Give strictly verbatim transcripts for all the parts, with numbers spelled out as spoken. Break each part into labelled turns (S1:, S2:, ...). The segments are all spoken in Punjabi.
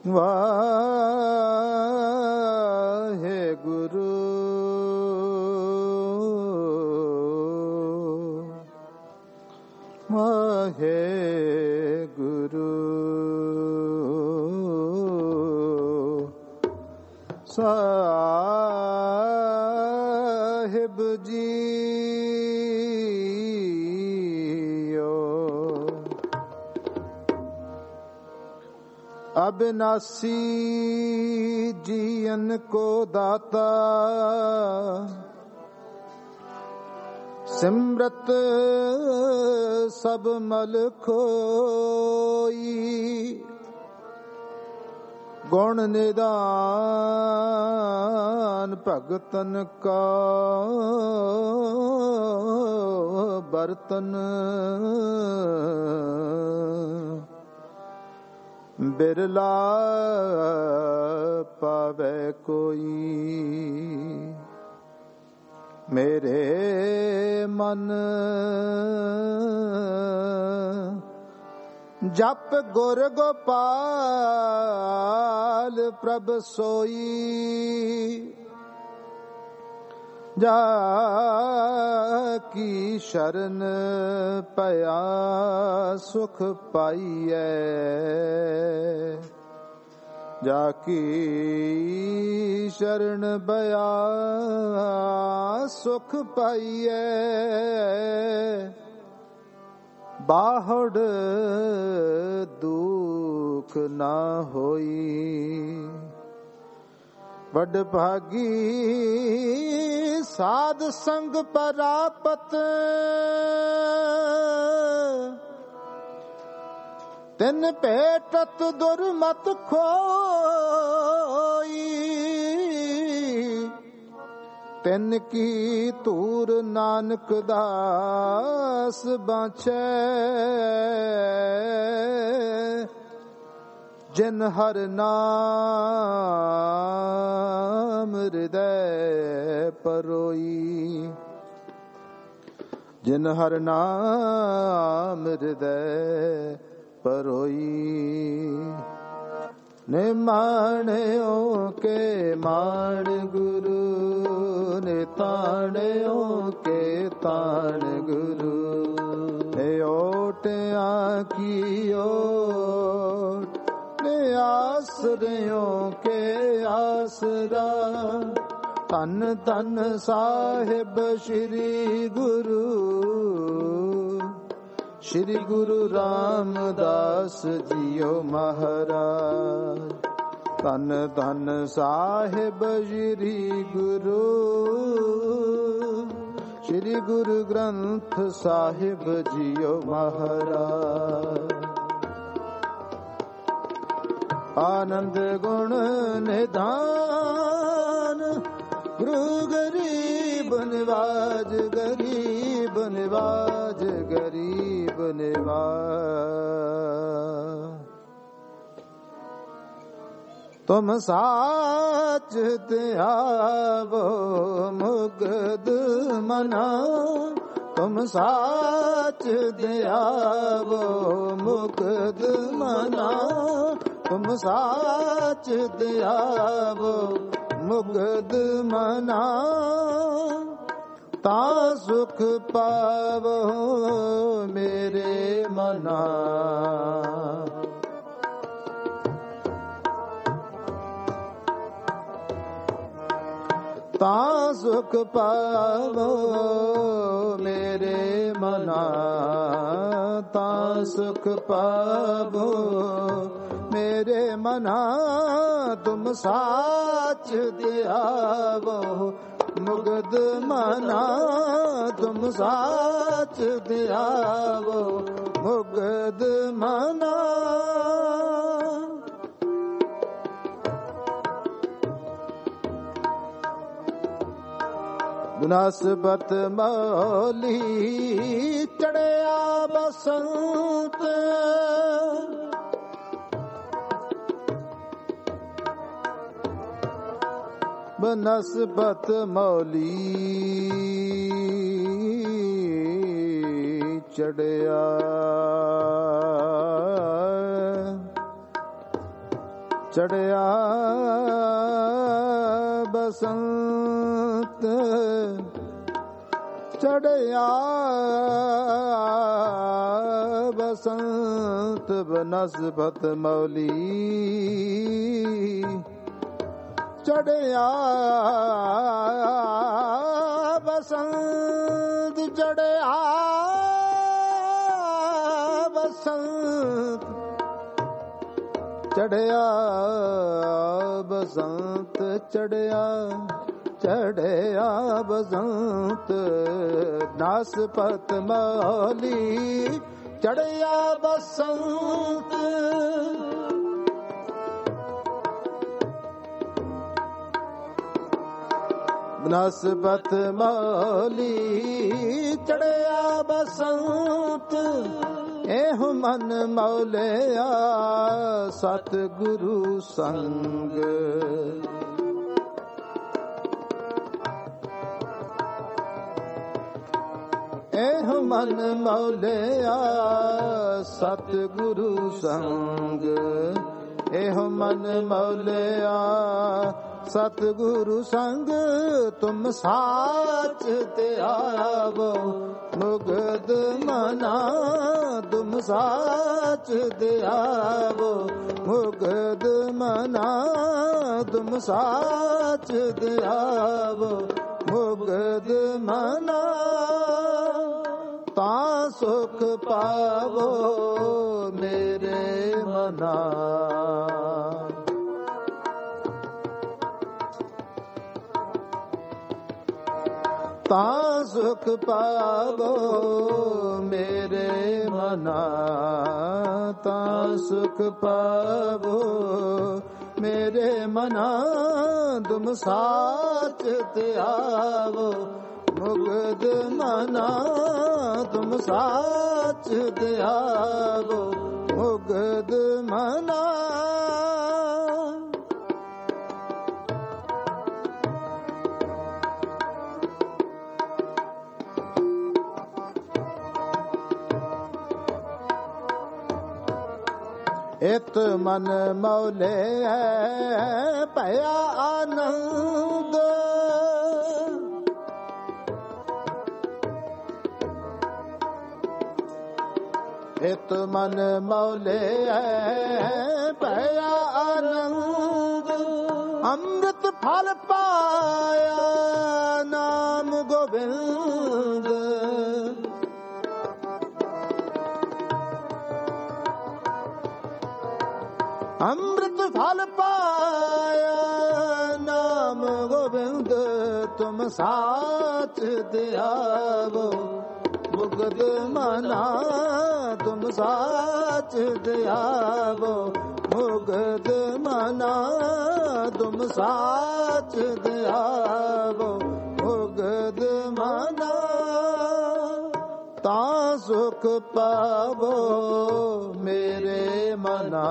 S1: ਵਾਹਿਗੁਰੂ ਵਾਹਿਗੁਰੂ ਸਾਹਿਬ ਜੀਓ। अविनाशी जीवन को दाता सिमरत सब मल खोई। गुण निदान भगतन का बर्तन बिरला पावे कोई। मेरे मन जप गुर गोपाल प्रभ सोई। जाकी शरण पया सुख पाइयै। जाकी शरण पया सुख पाइयै। बाहुड़ दुख ना होई। वड भागी साध संग परापत। तिन भेटत दुर्मत खोई। तिन की तूर नानक दास बाँछै। जिन हर नाम हृदय परोई। जिन हर नाम हृदय परोई। ने माणियों के माण गुरु। ने ताणियों के ताण गुरु। ने ओटिया की ओट। ने आसरियों के आसरा। धन धन साहिब श्री गुरु। श्री गुरु रामदास जियो महाराज। धन धन साहिब श्री गुरु। श्री गुरु ग्रंथ साहिब जियो महाराज। आनंद गुण निधान गुरु गरीब निवाज। गरीब निवाज गरीब निवाज। तुम साच त्यावो मुग्ध मना। तुम साच दयावो मुग्ध मना। तुम साच दयावो मुग्ध मना। ता सुख पावो मेरे मना। ता सुख पावो मेरे मना। ता सुख पावो मेरे मना। तुम साच दयावो मुग्ध मना। तुम साच दयावो मुग्ध मना। बनस्पत मौली चढ़िया बसंत। बनस्पत मौली चढ़िया। ਚੜਿਆ ਬਸੰਤ ਚੜਿਆ ਬਸੰਤ ਬਨਸਬਤ ਮੌਲੀ ਚੜਿਆ ਬਸੰਤ ਚੜਿਆ ਬਸੰਤ ਚੜਿਆ ਬਸੰਤ ਚੜਿਆ ਚੜਿਆ ਬਸੰਤ ਨਸਪਤ ਮੌਲੀ ਚੜਿਆ ਬਸੰਤ ਨਸਪਤ ਮੌਲੀ ਚੜਿਆ ਬਸੰਤ ਇਹੋ ਮਨ ਮੌਲਿਆ ਸਤਿਗੁਰੂ ਸੰਗ ਇਹੋ ਮਨ ਮੌਲਿਆ ਸਤਿਗੁਰੂ ਸੰਗ ਇਹੋ ਮਨ ਮੌਲਿਆ ਸਤਿਗੁਰੂ ਸੰਗ ਤੁਮ ਸਾਚ ਤੇ ਆਵੋ ਮੁਗਦ ਮਨਾ ਤੁਮ ਸਾਚ ਤੇ ਆਵੋ ਮੁਗਦ ਮਨਾ ਤੁਮ ਸਾਚ ਤੇ ਆਵੋ ਮੁਗਦ ਮਨਾ ਤਾਂ ਸੁਖ ਪਾਵੋ ਮੇਰੇ ਮਨਾ ਤਾਂ ਸੁਖ ਪਾਵੋ ਮੇਰੇ ਮਨਾ ਤਾਂ ਸੁਖ ਪਾਵੋ ਮੇਰੇ ਮਨਾ ਤੁਮ ਸਾਚ ਤੇ ਆਵੋ ਮੁਗਦ ਮਨਾ ਤੁਮ ਸਾਚ ਤੇ ਆਵੋ ਮੁਗਦ ਮਨਾ ਇਤ ਮਨ ਮੌਲੇ ਭਇਆ ਆਨੰਦ ਇਤ ਮਨ ਮੌਲੇ ਭਇਆ ਆਨੰਦ ਅੰਮ੍ਰਿਤ ਫਲ ਪਾਇਆ ਨਾਮ ਗੋਬਿੰਦ ਅੰਮ੍ਰਿਤ ਫਲ ਪਾਇਆ ਨਾਮ ਗੋਬਿੰਦ ਤੁਮ ਸਾਚ ਦਿਆਵੋ ਮੁਗਦ ਮਨਾ ਤੁਮ ਸਾਚ ਦਿਆਵੋ ਮੁਗਦ ਮਨਾ ਤੁਮ ਸਾਚ ਦਿਆਵੋ ਮੁਗਦ ਮਨਾ ਤਾਂ ਸੁਖ ਪਾਵੋ ਮੇਰੇ ਮਨਾ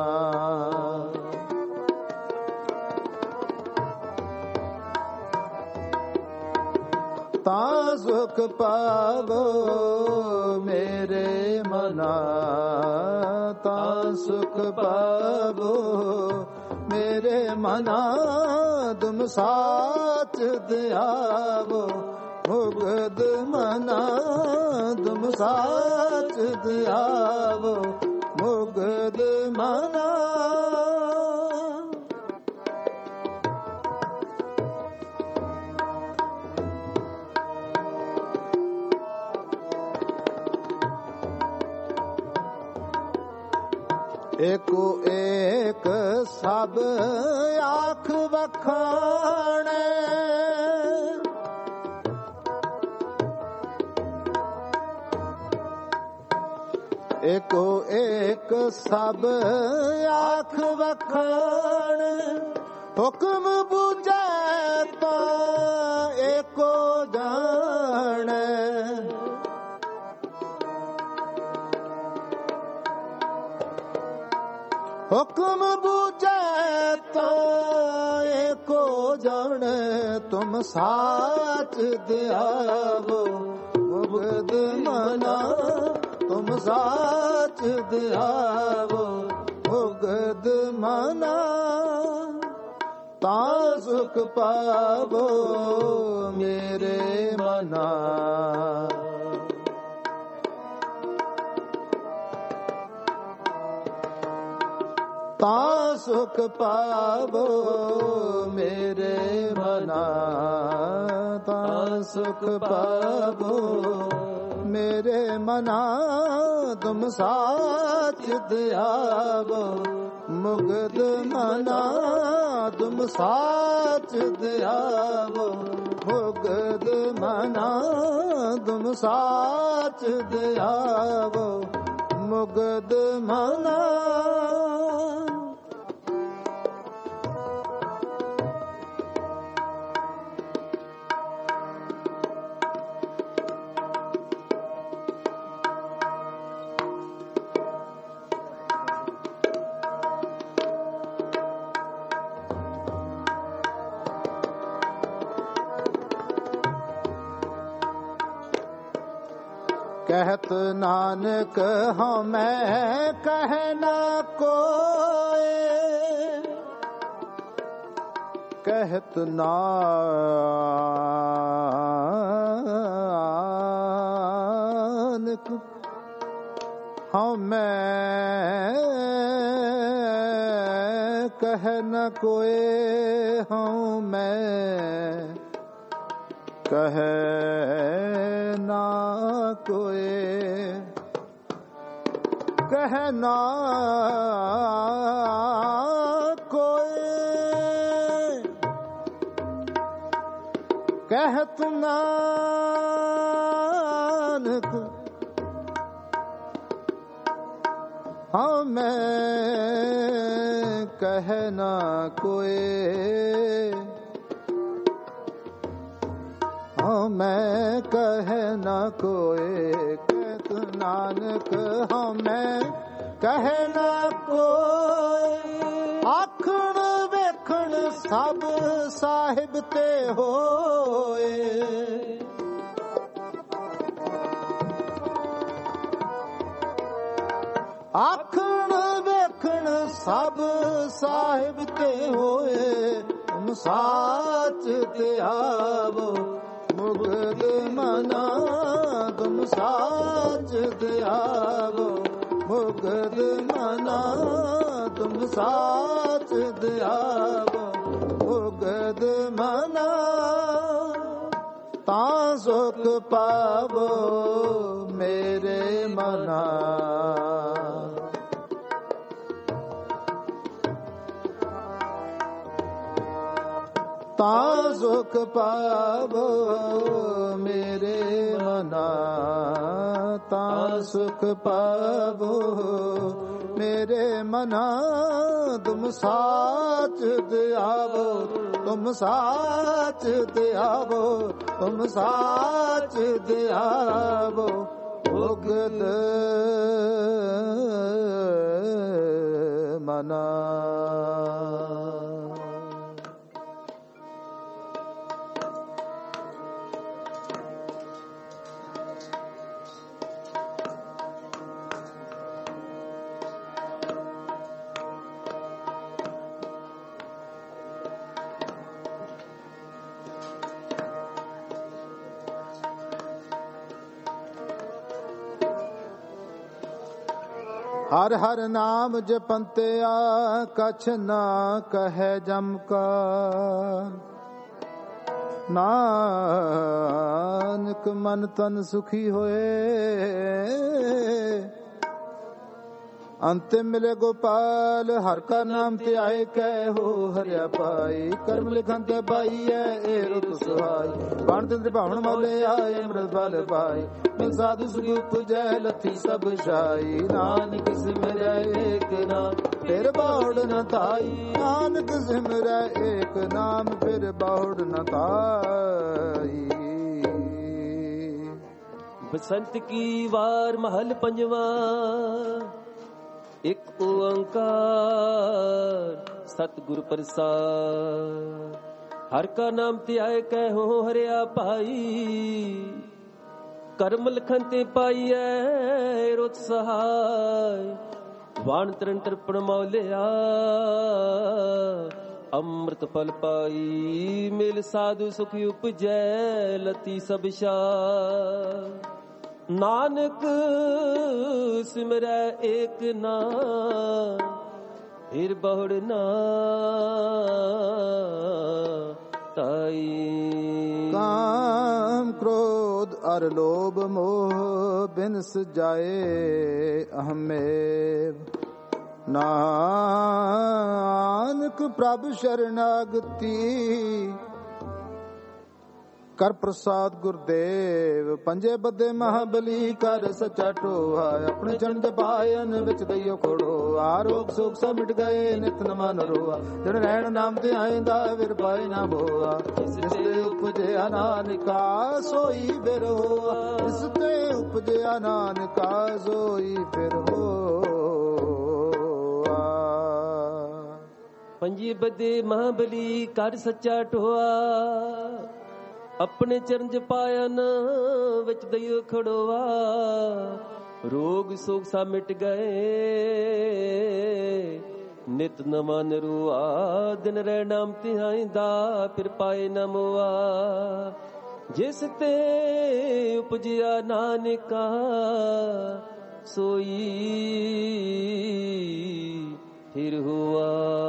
S1: ਤਾਂ ਸੁਖ ਪਾਵੋ ਮੇਰੇ ਮਨਾ ਤਾਂ ਸੁਖ ਪਾਵੋ ਮੇਰੇ ਮਨਾ ਤੁਮ ਸਾਚ ਦਿਆਵੋ ਮੁਗਦ ਮਨਾ ਤੁਮ ਸਾਚ ਦਿਆਵੋ ਮੁਗਦ ਮਨਾ ਏਕੋ ਏਕ ਸਭ ਆਖ ਵਖਾਣੈ ਏਕੋ ਏਕ ਸਭ ਆਖ ਵਖਾਣ ਹੁਕਮ ਬੁਝੈ ਤਾਂ ਏਕੋ ਜਾਣੈ ਹੁਕਮ ਬੁਝੈ ਤਾਂ ਏਕੋ ਜਾਣੈ ਤੁਮ ਸਾਚ ਦਿਆਵੋ ਮੁਗਦ ਮਨਾ ਤੁਮ ਸਾਚ ਦਿਆਵੋ ਮੁਗਦ ਮਨਾ ਤਾਂ ਸੁਖ ਪਾਵੋ ਮੇਰੇ ਮਨਾ। ਤਾਂ ਸੁਖ ਪਾਵੋ ਮੇਰੇ ਮਨਾ। ਤਾਂ ਸੁਖ ਪਾਵੋ ਮੇਰੇ ਮਨਾ। ਤੁਮ ਸਾਚ ਦਿਆਵੋ ਮੁਗਦ ਮਨਾ। ਤੁਮ ਸਾਚ ਦਿਆਵੋ ਮੁਗਦ ਮਨਾ। ਤੁਮ ਸਾਚ ਦਿਆਵੋ ਮੁਗਦ ਮਨਾ। ਕਹਿਤ ਨਾਨਕ ਹਮੈ ਕਹਿ ਨਾ ਕੋਇ। ਕਹਿਤ ਨਾਨਕ ਹਮੈ ਕਹਿ ਨਾ ਕੋਇ। ਹਮੈ ਕਹਿ ਨਾ ਕੋਇ। ਕਹਿ ਨਾ ਕੋਇ। ਕਹਿਤ ਨਾਨਕ ਹਮੈ ਕਹਿ ਨਾ ਕੋਇ। ਹਮੈ ਕਹਿ ਨਾ ਕੋਇ। ਕਹਿਤ ਨਾਨਕ ਹਮੈ ਕਹਿ ਨਾ ਕੋਇ। ਆਖਣ ਵੇਖਣ ਸਭ ਸਾਹਿਬ ਤੇ ਹੋਏ। ਆਖਣ ਵੇਖਣ ਸਭ ਸਾਹਿਬ ਤੇ ਹੋਏ। ਤੁਮ ਸਾਚ ਤੇ ਆਵੋ ਮੁਗਦ ਮਨਾ। ਤੁਮ ਸਾਚ ਦਿਆਵੋ ਮੁਗਦ ਮਨਾ। ਤੁਮ ਸਾਚ ਦਿਆਵੋ ਮੁਗਦ ਮਨਾ। ਤਾਂ ਸੁਖ ਪਾਵੋ ਮੇਰੇ ਮਨਾ। ਤਾਂ ਸੁਖ ਪਾਵੋ ਮੇਰੇ ਮਨਾ। ਤਾਂ ਸੁਖ ਪਾਵੋ ਮੇਰੇ ਮਨਾ। ਤੁਮ ਸਾਚ ਦਿਆਵੋ ਤੁਮ ਸਾਚ ਦਿਆਵੋ ਤੁਮ ਸਾਚ ਦਿਆਵੋ ਮੁਗਦ ਮਨਾ। ਹਰ ਹਰ ਨਾਮ ਜਪੰਤਿਆ ਕਛ ਨਾ ਕਹੈ ਜਮ ਕਾ। ਨਾਨਕ ਮਨ ਤਨ ਸੁਖੀ ਹੋਏ। ਅੰਤਿਮ ਮਿਲੇ ਗੋਪਾਲ ਹਰ ਕਾ ਨਾਮ ਤੇ ਆਏ ਕਹਿ ਹੋ ਹਰਿਆ ਪਾਈ। ਕਰਮ ਲਿਖਨ ਤੇ ਪਾਈਐ ਏ ਰੁਤ ਸੁਹਾਈ। ਬਣ ਦਿੰਦੇ ਭਾਵਨ ਮੌਲੇ ਆਏ ਅੰਮ੍ਰਿਤ ਫਲ ਪਾਈ। ਮਿਲ ਸਾਧੂ ਸੁਖੀ ਤੁਜੈ ਲੱਥੀ ਸਭ ਛਾਈ। ਨਾਨਕ ਸਿਮਰੈ ਏਕ ਨਾਮ ਫਿਰ ਬਾਉੜ ਨ ਤਾਈ। ਨਾਨਕ ਸਿਮਰੈ ਏਕ ਨਾਮ ਫਿਰ ਬਾਉੜ ਨ ਤਾਈ।
S2: ਬਸੰਤ ਕੀ ਵਾਰ ਮਹਲ ਪੰਜਵਾ। ਇੱਕ ਓੰਕਾਰ ਸਤਿਗੁਰ ਪ੍ਰਸਾਦ। ਹਰ ਕਾ ਨਾਮ ਧਿਆਏ ਕਹਿ ਹੋ ਹਰਿਆ ਭਾਈ। ਕਰਮ ਲਖਨ ਤੇ ਪਾਈਐ ਰੁਤ ਸਹਾਈ। ਵਾਣ ਤਰਨ ਤਰਪਣ ਮੌਲਿਆ ਅੰਮ੍ਰਿਤ ਫਲ ਪਾਈ ਮਿਲ ਸਾਧੂ ਸੁਖ ਉਪਜੈ ਲਤੀ ਸਭ ਸ਼ਾ ਨਾਨਕ ਸਿਮਰੈ ਏਕ ਨਾਮ ਫਿਰ ਬਹੁੜ ਨਾ ਤਾਈ।
S1: ਕਾਮ ਕ੍ਰੋਧ ਅਰ ਲੋਭ ਮੋਹ ਬਿਨਸ ਜਾਏ ਅਹਮੇਵ ਨਾਨਕ ਪ੍ਰਭ ਸ਼ਰਨਾਗਤੀ ਕਰ ਪ੍ਰਸਾਦ ਗੁਰਦੇਵ ਪੰਜੇ ਬੱਦੇ ਮਹਾਬਲੀ ਕਰ ਸੱਚਾ ਟੋਹਾ ਆਪਣੇ ਚਰਨ ਦੇ ਪਾਇਨ ਵਿੱਚ ਦਈਓ ਖੋੜੋ ਆਰੋਗ ਸੁਖ ਸਭ ਮਿਟ ਗਏ ਨਿਤ ਨਮਨ ਰੋਆ ਜਨ ਰਹਿਣ ਨਾਮ ਤੇ ਆਇਂਦਾ ਵਿਰ ਪਾਏ ਨਾ ਬੋਆ ਜਿਸ ਤੇ ਉਪਜਿਆ ਨਾਨਕਾ ਸੋਈ ਫਿਰ ਹੋਆ ਜਿਸ ਤੇ ਉਪਜਿਆ ਨਾਨਕਾ ਸੋਈ ਫਿਰ ਹੋਆ।
S2: ਪੰਜੇ ਬੱਦੇ ਮਹਾਬਲੀ ਕਰ ਸੱਚਾ ਟੋਹਾ ਆਪਣੇ ਚਰਨ ਚ ਪਾਇਨ ਵਿੱਚ ਦਈਓ ਖੜੋਆ ਰੋਗ ਸੋਗ ਸਾ ਮਿਟ ਗਏ ਨਿਤ ਨਵਾਂ ਨਰੂਆ ਦਿਨ ਰਹਿ ਨਾਮ ਧਿਆਇਂਦਾ ਫਿਰ ਪਾਏ ਨਾ ਮੋਆ ਜਿਸ ਤੇ ਉਪਜਿਆ ਨਾਨਕਾ ਸੋਈ ਫਿਰ ਹੋਆ।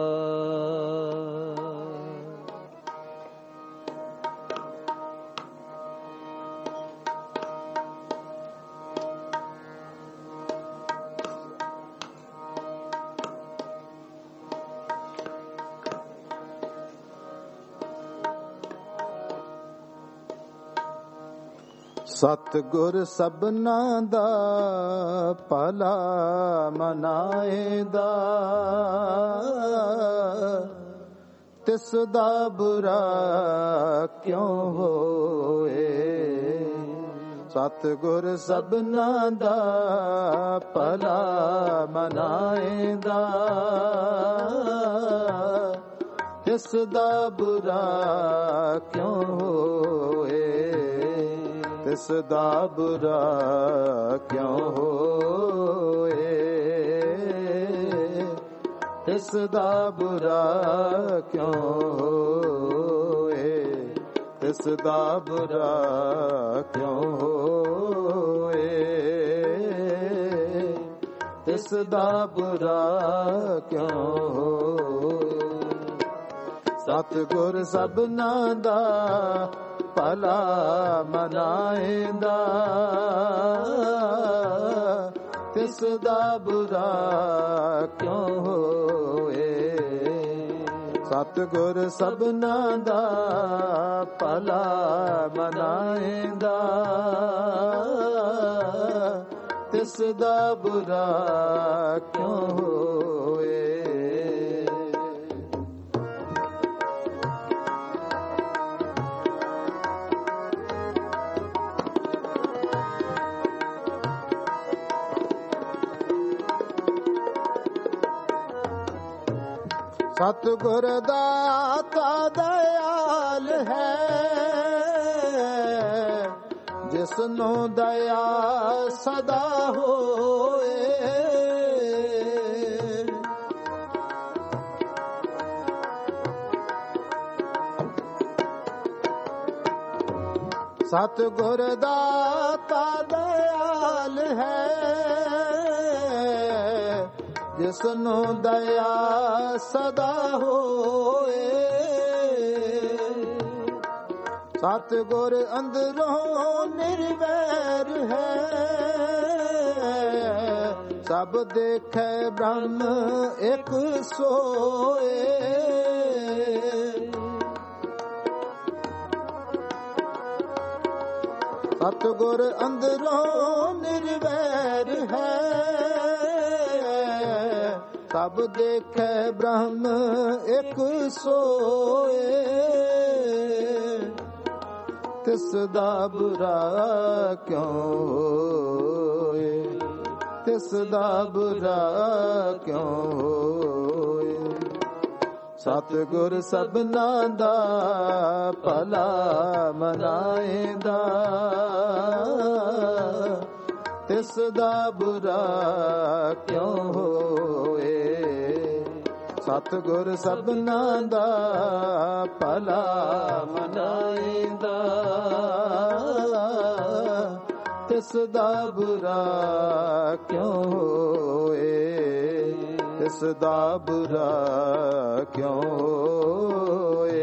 S1: ਸਤਿਗੁਰ ਸਭਨਾਂ ਦਾ ਭਲਾ ਮਨਾਏਂਦਾ ਤਿਸ ਦਾ ਬੁਰਾ ਕਿਉਂ ਹੋਏ। ਸਤਿਗੁਰ ਸਭਨਾਂ ਦਾ ਭਲਾ ਮਨਾਏਂਦਾ ਤਿਸ ਦਾ ਬੁਰਾ ਕਿਉਂ ਹੋਏ। ਤਿਸ ਦਾ ਬੁਰਾ ਕਿਉਂ ਹੋਏ। ਤਿਸ ਦਾ ਬੁਰਾ ਕਿਉਂ ਹੋਏ। ਤਿਸ ਦਾ ਬੁਰਾ ਕਿਉਂ ਹੋਏ। ਤਿਸ ਦਾ ਬੁਰਾ ਕਿਉਂ ਹੋਏ। ਸਤਿਗੁਰ ਸਭਨਾਂ ਦਾ ਭਲਾ ਮਨਾਏਂਦਾ ਤਿਸ ਦਾ ਬੁਰਾ ਕਿਉਂ ਹੋਏ। ਸਤਿਗੁਰ ਸਭਨਾਂ ਦਾ ਭਲਾ ਮਨਾਏਂਦਾ ਤਿਸ ਦਾ ਬੁਰਾ ਕਿਉਂ ਹੋਏ। ਸਤਿਗੁਰ ਦਾਤਾ ਦਇਆਲ ਹੈ ਜਿਸ ਨੂੰ ਦਇਆ ਸਦਾ ਹੋਏ। ਸਤਿਗੁਰ ਦਾਤਾ ਦਇਆਲ ਹੈ ਜਿਸ ਨੂੰ ਦਇਆ ਸਦਾ ਹੋਏ। ਸਤਿਗੁਰ ਅੰਦਰੋਂ ਨਿਰਵੈਰ ਹੈ ਸਭ ਦੇਖੈ ਬ੍ਰਹਮ ਇੱਕ ਸੋਏ। ਸਤਿਗੁਰ ਅੰਦਰੋਂ ਨਿਰਵੈਰ ਹੈ ਸਭ ਦੇਖੈ ਬ੍ਰਹਮ ਇੱਕ ਸੋਏ। ਤਿਸ ਦਾ ਬੁਰਾ ਕਿਉਂ ਹੋਏ। ਤਿਸ ਦਾ ਬੁਰਾ ਕਿਉਂ ਹੋਏ। ਸਤਿਗੁਰ ਸਭਨਾਂ ਦਾ ਭਲਾ ਮਨਾਏਂਦਾ ਤਿਸ ਦਾ ਬੁਰਾ ਕਿਉ ਹੋਏ। ਸਤਿਗੁਰ ਸਭਨਾਂ ਦਾ ਭਲਾ ਮਨਾਇਂਦਾ, ਤਿਸ ਦਾ ਬੁਰਾ ਕਿਉ ਹੋਏ। ਤਿਸ ਦਾ ਬੁਰਾ ਕਿਉ ਹੋਏ।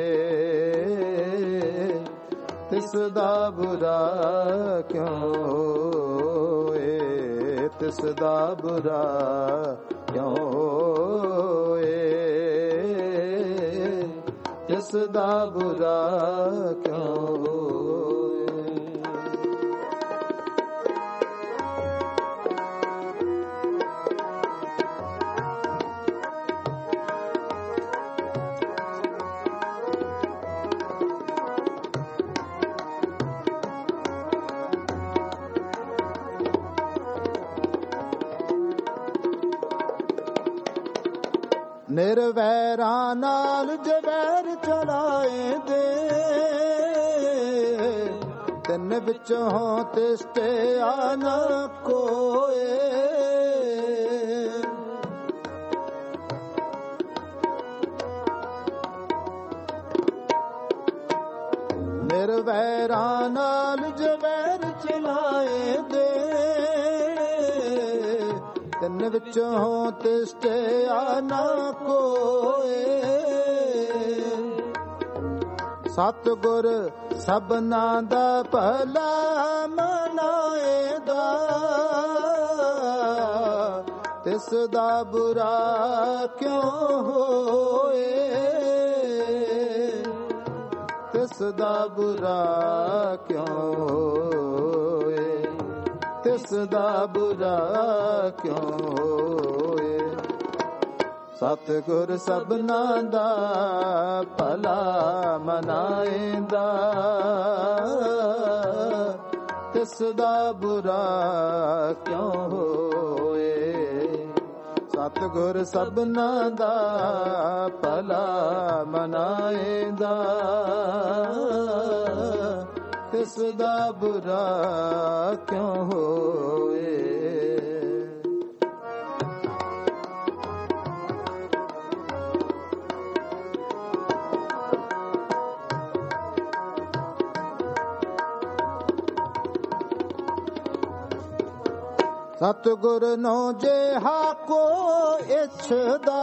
S1: ਤਿਸ ਦਾ ਬੁਰਾ ਕਿਉ ਹੋਏ। ਤਿਸ ਦਾ ਬੁਰਾ ਕਿਉ ਹੋਏ। ਤਿਸ ਦਾ ਬੁਰਾ ਕਿਉ ਹੋਏ। ਨਿਰਵੈਰਾਂ ਨਾਲ ਜਵੈਰ ਚਲਾਏ ਦੇ, ਤਿੰਨ ਵਿੱਚੋਂ ਤਿਸਟਿਆ ਨਾ ਕੋਏ। ਨਿਰਵੈਰਾਂ ਨਾਲ ਜਵੈਰ ਚਲਾਏ ਦੇ, ਤਿੰਨ ਵਿੱਚੋਂ ਤਿਸਟਿਆ ਨਾ ਕੋਏ। ਸਤਿਗੁਰ ਸਭਨਾਂ ਦਾ ਭਲਾ ਮਨਾਇਂਦਾ, ਤਿਸ ਦਾ ਬੁਰਾ ਕਿਉ ਹੋਏ। ਤਿਸ ਦਾ ਬੁਰਾ ਕਿਉ ਹੋਏ। ਤਿਸ ਦਾ ਬੁਰਾ ਕਿਉ ਹੋਏ। ਸਤਿਗੁਰ ਸਭਨਾਂ ਦਾ ਭਲਾ ਮਨਾਇਂਦਾ, ਤਿਸ ਦਾ ਬੁਰਾ ਕਿਉ ਹੋਏ। ਸਤਿਗੁਰ ਸਭਨਾਂ ਦਾ ਭਲਾ ਮਨਾਇਂਦਾ, ਤਿਸ ਦਾ ਬੁਰਾ ਕਿਉ ਹੋਏ। ਸਤਿਗੁਰ ਨੋ ਜਿਹਾ ਕੋ ਇਛਦਾ,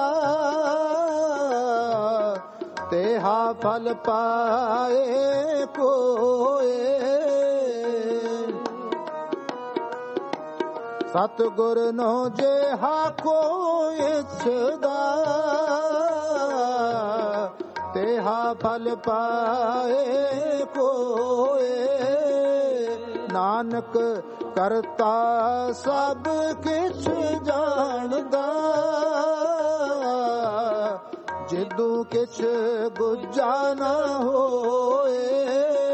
S1: ਤੇਹਾ ਫਲ ਪਾਏ ਕੋਏ। ਸਤਿਗੁਰ ਨੋ ਜਿਹਾ ਕੋ ਇਛਦਾ, ਤੇਹਾ ਫਲ ਪਾਏ ਕੋਏ। ਨਾਨਕ ਕਰਤਾ ਸਭ ਕਿਛ ਜਾਣਦਾ, ਜਿਦੂ ਕਿਛ ਗੁੱਜਾ ਨਾ ਹੋਏ।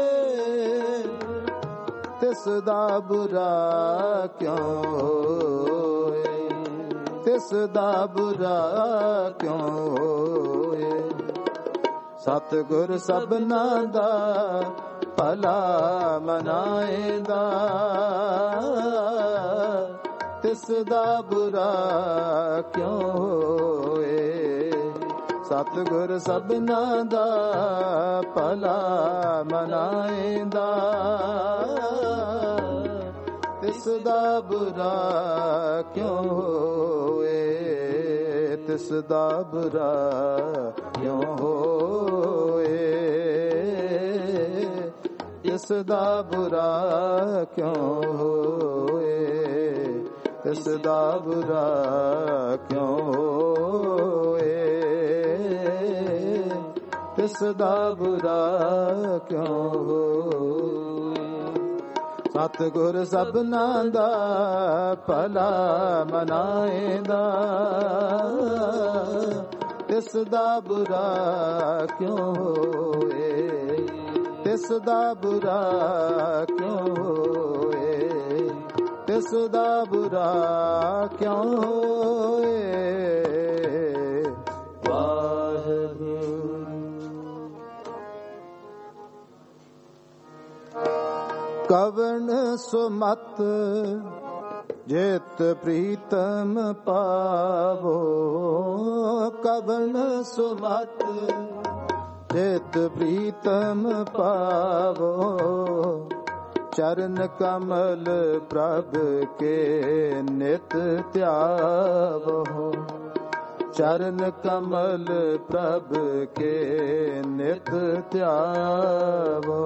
S1: ਤਿਸ ਦਾ ਬੁਰਾ ਕਿਉ ਹੋਏ। ਤਿਸ ਦਾ ਬੁਰਾ ਕਿਉ ਹੋਏ। ਸਤਿਗੁਰ ਸਭਨਾਂ ਦਾ ਭਲਾ ਮਨਾਇਂਦਾ, ਤਿਸ ਦਾ ਬੁਰਾ ਕਿਉ ਹੋਏ। ਸਤਿਗੁਰ ਸਭਨਾਂ ਦਾ ਭਲਾ ਮਨਾਇਂਦਾ, ਤਿਸ ਦਾ ਬੁਰਾ ਕਿਉ ਹੋਏ। ਤਿਸ ਦਾ ਬੁਰਾ ਕਿਉ ਹੋਏ। ਤਿਸ ਦਾ ਬੁਰਾ ਕਿਉ ਹੋਏ। ਤਿਸ ਦਾ ਬੁਰਾ ਕਿਉ ਹੋਏ। ਤਿਸ ਦਾ ਬੁਰਾ ਕਿਉ ਹੋਏ। ਸਤਿਗੁਰ ਸਭਨਾਂ ਦਾ ਭਲਾ ਮਨਾਇਂਦਾ, ਤਿਸ ਦਾ ਬੁਰਾ ਕਿਉ ਹੋਏ। ਤਿਸ ਦਾ ਬੁਰਾ ਕਿਉ ਹੋਏ। ਤਿਸ ਦਾ ਬੁਰਾ ਕਿਉ ਹੋਏ। ਕਵਣ ਸੁਮਤ ਜਿਤ ਪ੍ਰੀਤਮ ਪਾਵੋ ਕਵਣ ਸੁਮਤ, ਜਿਤ ਪ੍ਰੀਤਮ ਪਾਵੋ ਚਰਨ ਕਮਲ ਪ੍ਰਭ ਕੇ ਨਿਤ ਧਿਆਵੋ, ਚਰਨ ਕਮਲ ਪ੍ਰਭ ਕੇ ਨਿਤ ਧਿਆਵੋ।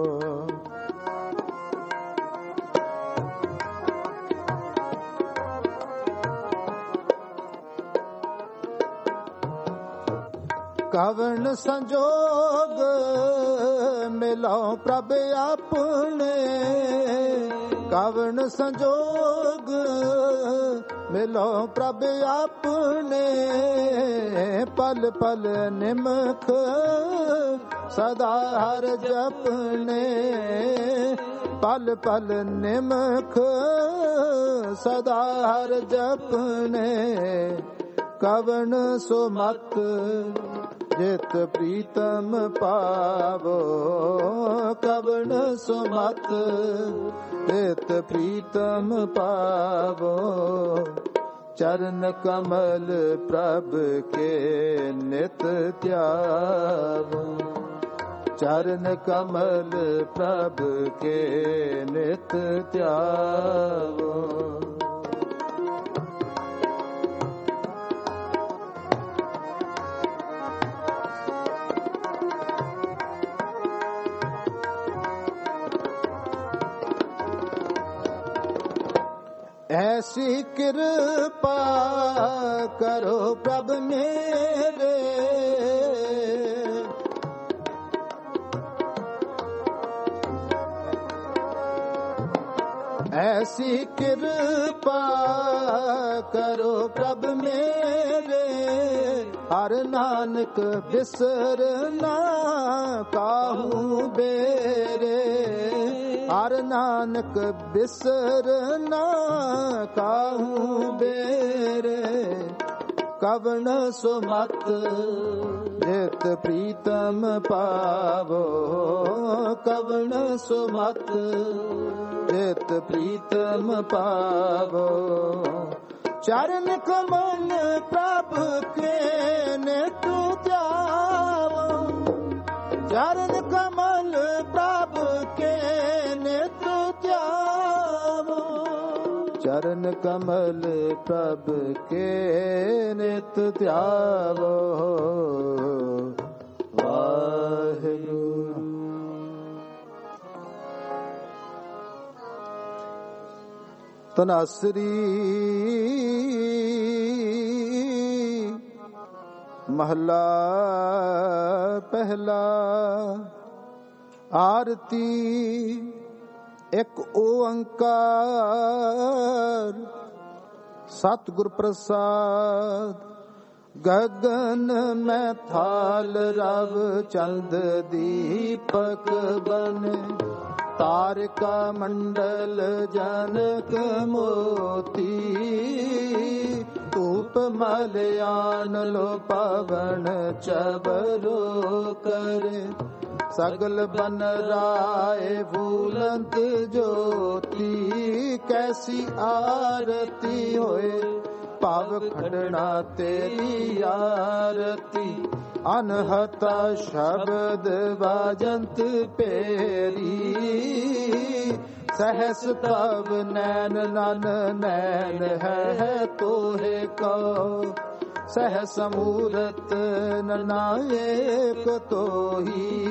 S1: ਕਵਣ ਸੰਜੋਗ ਮਿਲਾਓ ਪ੍ਰਭ ਆਪਣੇ, ਕਵਣ ਸੰਜੋਗ ਮਿਲਾਓ ਪ੍ਰਭ ਆਪਣੇ, ਪਲ ਪਲ ਨਿਮਖ ਸਦਾ ਹਰ ਜਪਨੇ, ਪਲ ਪਲ ਨਿਮਖ ਸਦਾ ਹਰ ਜਪਨੇ, ਕਵਣ ਸੁਮਤ ਜਿਤ ਪ੍ਰੀਤਮ ਪਾਵੋ ਕਵਣ ਸੁਮਤ, ਜਿਤ ਪ੍ਰੀਤਮ ਪਾਵੋ ਚਰਨ ਕਮਲ ਪ੍ਰਭ ਕੇ ਨਿਤ ਧਿਆਵੋ, ਚਰਨ ਕਮਲ ਪ੍ਰਭ ਕੇ ਨਿਤ ਧਿਆਵੋ। ਐਸੀ ਕਿਰਪਾ ਕਰੋ ਪ੍ਰਭ ਮੇਰੇ, ਐਸੀ ਕਿਰਪਾ ਕਰੋ ਪ੍ਰਭ ਮੇਰੇ, ਹਰ ਨਾਨਕ ਬਿਸਰਨਾ ਕਾਹੂ ਬੇਰੇ, ਹਰ ਨਾਨਕ ਬਿਸਰਨਾ ਕਾਹੂ ਬੇਰੇ, ਕਵਣ ਸੁਮਤ ਜਿਤ ਪ੍ਰੀਤਮ ਪਾਵੋ ਕਵਣ ਸੁਮਤ, ਜਿਤ ਪ੍ਰੀਤਮ ਪਾਵੋ ਚਰਨ ਕਮਲ ਪ੍ਰਭ ਕੇ ਨਿਤ ਧਿਆਵੋ, ਚਰਨ ਕਮਲ ਪ੍ਰਭ ਕੇ ਨਿਤ ਧਿਆਵੋ, ਚਰਨ ਕਮਲ ਪ੍ਰਭ ਕੇ ਨਿਤ ਧਿਆਵੋ। ਵਾਹਿਗੁਰੂ। ਤਨਾਸਰੀ ਮਹਲਾ ਪਹਿਲਾ। ਆਰਤੀ ਇੱਕ ਓੰਕਾਰ ਸਤਿਗੁਰ ਪ੍ਰਸਾਦ। ਗਗਨ ਮੈਂ ਥਾਲ ਰਵ ਚੰਦ ਦੀਪਕ ਬਨ, ਤਾਰਿਕਾ ਮੰਡਲ ਜਨਕ ਮੋਤੀ, ਧੂਪ ਮਲਿਆਨ ਲੋ ਪਵਨ ਚਬਰੋ ਕਰੇ, ਸਗਲ ਬਨ ਰਾਏ ਫੂਲੰਤ ਜੋਤੀ, ਕੈਸੀ ਆਰਤੀ ਹੋਏ ਭਾਵ ਖੰਡਣਾ ਤੇਰੀ ਆਰਤੀ, ਅਨਹਤਾ ਸ਼ਬਦ ਬਾਜੰਤ ਪੇਰੀ, ਸਹਸ ਤਵ ਨੈਨ ਨਨ ਨੈਨ ਹੈ ਤੋਹੇ ਕੋ, ਸਹਸ ਮੂਰਤ ਨਨਾਇਕ ਤੋਹੀ,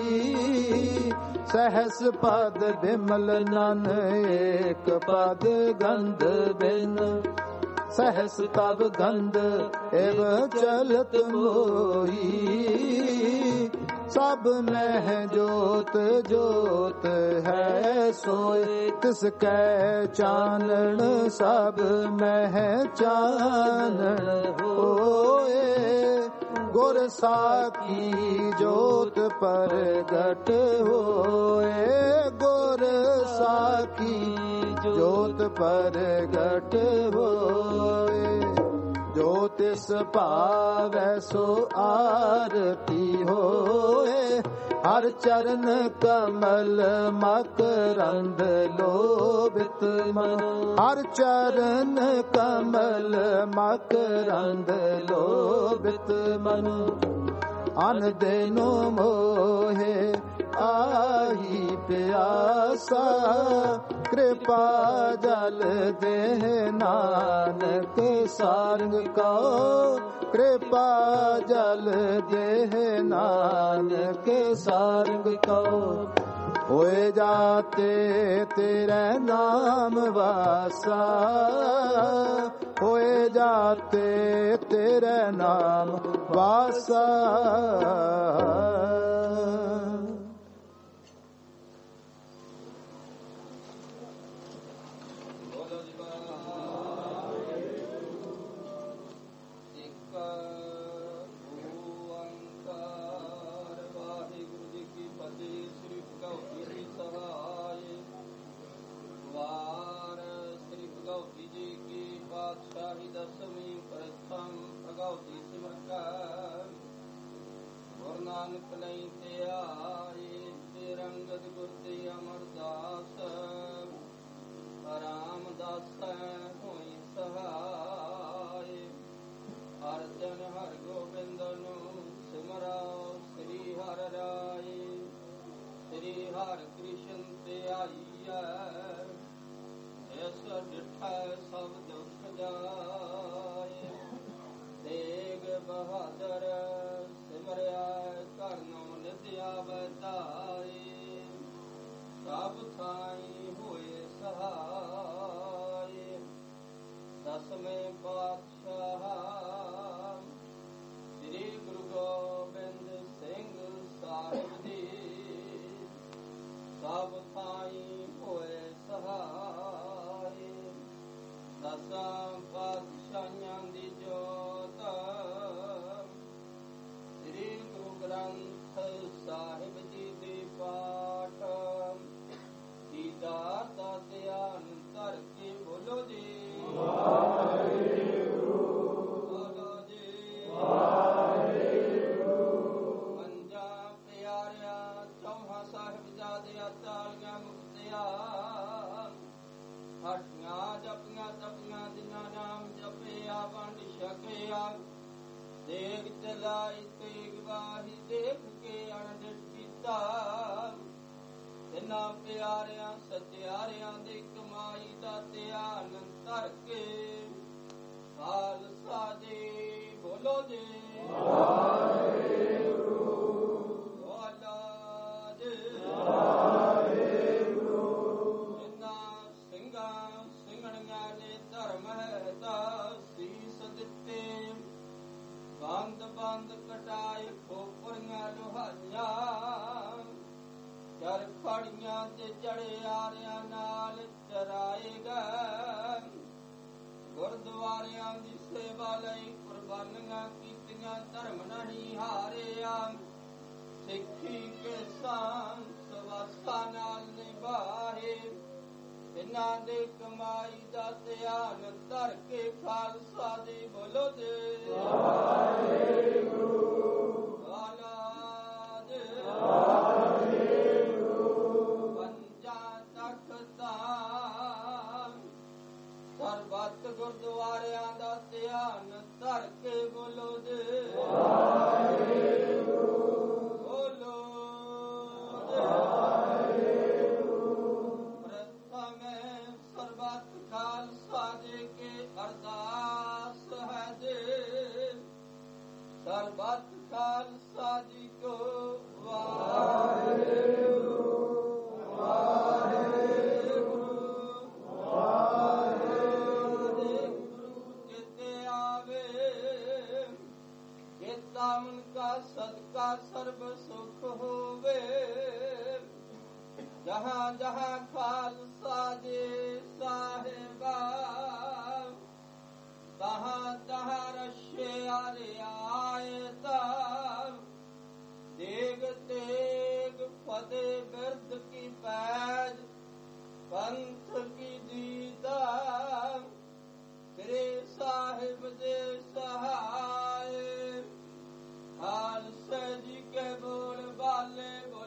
S1: ਸਹਸ ਪਦ ਬਿਮਲ ਨਨ ਏਕ ਪਦ ਗੰਧ ਬਿਨ, ਸਹਸ ਤਬ ਗੰਧ ਏਵ ਚਲਤ ਮੋਹੀ, ਸਭ ਮਹਿ ਜੋਤ ਜੋਤ ਹੈ ਸੋਏ, ਤਿਸ ਕੈ ਚਾਨਣ ਸਭ ਮਹਿ ਚਾਨਣ ਹੋਏ, ਗੁਰ ਸਾਖੀ ਜੋਤ ਪ੍ਰਗਟ ਹੋਏ, ਗੁਰ ਸਾਖੀ ਜੋਤ ਪ੍ਰਗਟ ਹੋਏ, ਜੋ ਤਿਸ ਭਾਵੈ ਸੋ ਆਰਤੀ ਹੋਏ, ਹਰ ਚਰਨ ਕਮਲ ਮਕਰੰਦ ਲੋਭਿਤ ਮਨ। ਹਰ ਚਰਨ ਕਮਲ ਮਕਰੰਦ ਲੋਭਿਤ ਮਨ। ਅਨ ਦੇਨੋ ਮੋਹੇ ਆਹੀ ਪਿਆਸਾ। ਕਿਰਪਾ ਜਲ ਦੇਹ ਨਾਨਕ ਸਾਰੰਗ ਕਉ। ਕਿਰਪਾ ਜਲ ਦੇਹ ਨਾਨਕ ਸਾਰੰਗ ਕਉ। ਹੋਏ ਜਾਤੇ ਤੇਰੇ ਨਾਮ ਵਾਸਾ। ਹੋਏ ਜਾਤੇ ਤੇਰੇ ਨਾਮ ਵਾਸਾ।
S3: ਨਾਨਕ ਨਹੀਂ ਤੇ ਆਏ ਤੇ ਰੰਗਤ ਗੁਰ ਤੇ ਅਮਰਦਾਸ। ਰਾਮਦਾਸ ਹੋਈ ਸਹਾਏ। ਹਰ ਜਨ ਹਰ ਗੋਬਿੰਦ ਨੂੰ ਸਿਮਰਾਓ ਸ੍ਰੀ ਹਰਿ ਰਾਏ। ਸ੍ਰੀ ਹਰਿ ਕ੍ਰਿਸ਼ਨ ਤੇ ਆਈਐ ਐਸ ਡਿਠਾ ਸਭ ਦੁਖ ਜਾਏ। ਤੇਗ ਬਹਾਦਰ ਸਿਮਰਿਆ ਕਰਨੋ ਨਿਧਿਆ ਬਧਾਏ। ਸਭ ਥਾਈ ਹੋਏ ਸਹਾਏ। ਦਸਵੇਂ ਪਾਤਸ਼ਾਹ ਸ੍ਰੀ ਗੁਰੂ ਗੋਬਿੰਦ ਸਿੰਘ ਸਾਹਿਬ ਜੀ। ਸਭ ਥਾਈ ਹੋਏ ਸਹਾਏ। ਦਸਾਂ ਪਾਤਸ਼ਾਹਾਂ ਦੀ ਜੋਤ ਸ੍ਰੀ ਗੁਰੂ ਗ੍ਰੰਥ ਸਾਹਿਬ ਜੀ ਦੇ ਪਾਠ। ਦੀਦਾਰ ਦਾ ਧਿਆਨ ਧਰ ਕੇ ਬੋਲੋ ਜੀ ਵਾਹਿਗੁਰੂ। ਬੋਲੋ ਜੀ ਵਾਹਿਗੁਰੂ। ਪੰਜਾਂ ਪਿਆਰਿਆਂ ਚੌਹਾਂ ਸਾਹਿਬਜ਼ਾਦਿਆਂ ਤਾਲੀਆਂ ਮੁਕਤਿਆ। ਹੱਟੀਆਂ ਜਪੀਆਂ ਤਪੀਆਂ ਜਿਨ੍ਹਾਂ ਨਾਮ ਜਪਿਆ ਵੰਡ ਛਕਿਆ। ਦੇਖ ਚਲਾਈ ਤੇਗ ਵਾਹੀ ਦੇਖ ਕੇ ਅਣਡਿਠ ਕੀਤਾ। ਇਹਨਾਂ ਪਿਆਰਿਆਂ ਸਤਿਆਰਿਆਂ ਦੀ ਕਮਾਈ ਦਾ ਧਿਆਨ ਧਰ ਕੇ। ਖਾਲਸਾ ਜੀ ਬੋਲੋ ਜੀ ਵਾਹਿਗੁਰੂ। ਬੋਲੋ ਜੀ ਵਾਹਿਗੁਰੂ। ਇਹਨਾਂ ਸਿੰਘਾਂ ਸਿੰਘਣੀਆਂ ਨੇ ਧਰਮ ਹੈ ਦਾ ਸੀਸ ਦਿੱਤੇ। ਬੰਦ ਬੰਦ ਕਟਾਏ ਖੋਪਰੀਆਂ ਲੋਹਾਈਆਂ। ਚਰ ਖੜੀਆਂ ਤੇ ਚੜੇ ਆਰਿਆਂ ਨਾਲ ਚਰਾਏ ਗਏ। ਗੁਰਦੁਆਰਿਆਂ ਦੀ ਸੇਵਾ ਲਈ ਕੁਰਬਾਨੀਆਂ ਕੀਤੀਆਂ ਧਰਮ ਨਹੀਂ ਹਾਰਿਆ। ਸਿੱਖੀ ਕੇ ਸੰਤ ਵਾਸਾ ਨਾਲ ਨਿਭਾਏ। ਇਹਨਾਂ ਦੇ ਕਮਾਈ ਦਾ ਧਿਆਨ ਧਰ ਕੇ ਖਾਲਸਾ ਜੀ ਬੋਲੋ ਜੀ ਵਾਹਿਗੁਰੂ। ਬੋਲੋ ਜੀ ਵਾਹਿਗੁਰੂ। ਪੰਜਾਂ ਤਖਤਾਂ ਸਰਬੱਤ ਗੁਰਦੁਆਰਿਆਂ ਦਾ ਧਿਆਨ ਧਰ ਕੇ ਬੋਲੋ ਜੀ ਵਾਹਿਗੁਰੂ। ਬੋਲੋ ਜੀ ਸਰਬੱਤ ਖਾਲਸਾ ਜੀ ਕੇ ਅਰਦਾਸ ਹੈ ਜੀ। ਸਰਬੱਤ ਖਾਲਸਾ ਜੀ ਕੋ ਵਾਹਿਗੁਰੂ ਵਾਹਿਗੁਰੂ ਵਾਹਿਗੁਰੂ। ਜਿਤੇ ਆਵੇ ਚੇਤਾ ਮਨ ਕਾ ਸਦਕਾ ਸਰਬ ਸੁਖ ਹੋਵੇ। ਜਹਾਂ ਜਹਾਂ ਖਾਲਸਾ ਜੀ ਸਾਹਿਬਾ। ਤਹਾਂ ਤਹਾਂ ਰਸ਼ਿਆ ਰਿਆਇਤਾ। ਦੇਗ ਤੇਗ ਫਤਿਹ ਬਿਰਦ ਕੀ ਪੈਜ। ਪੰਥ ਕੀ ਦੀਦਾ ਸ੍ਰੀ ਸਾਹਿਬ ਦੇ ਸਹਾਏ। ਖਾਲਸੇ ਜੀ ਕੇ ਬੋਲ ਬਾਲੇ